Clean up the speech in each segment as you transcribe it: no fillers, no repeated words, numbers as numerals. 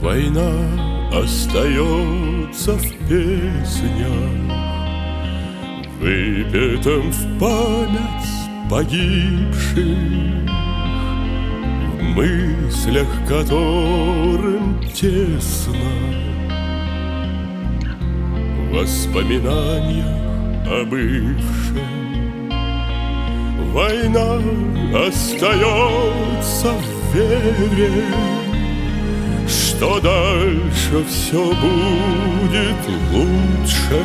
Война остается в песнях, выпетом в память погибших, в мыслях которым тесно, в воспоминаниях о бывшем. Война остается в вере, что дальше все будет лучше,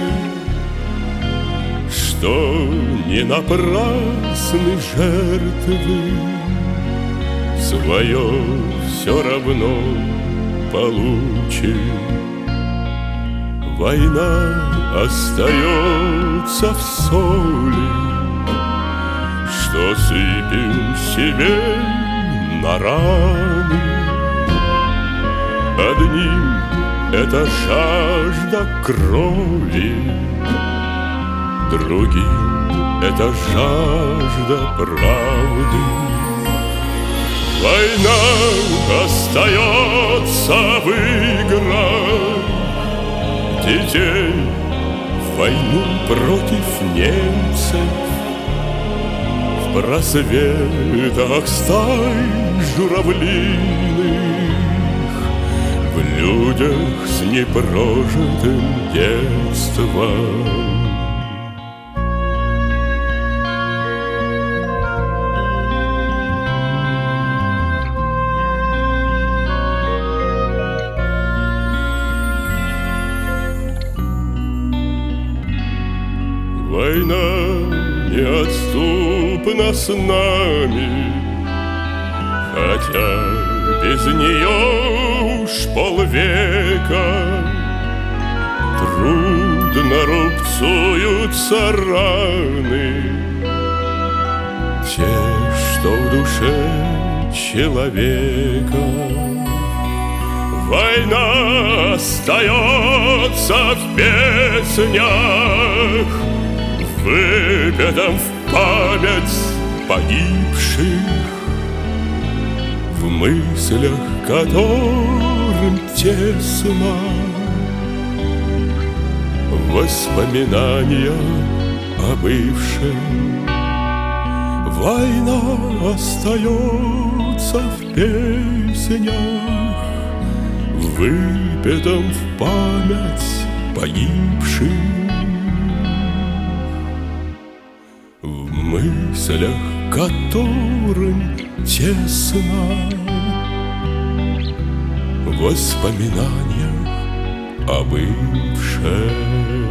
что не напрасны жертвы, свое все равно получим. Война остается в соли, что сыпем себе на раны. Одним это жажда крови, другим это жажда правды. Война остается в играх детей, в войну против немцев, в просветах стай журавлиных, в людях с непрожитым детством. Война неотступна с нами, хотя без нее уж полвека. Трудно рубцуются раны, те, что в душе человека. Война остается в песнях, выпетом в память погибших, в мыслях которым тесно, в воспоминаниях о бывшем. Война остается в песнях, выпетом в память погибших, в мыслях которым тесно, в воспоминаниях о бывшем.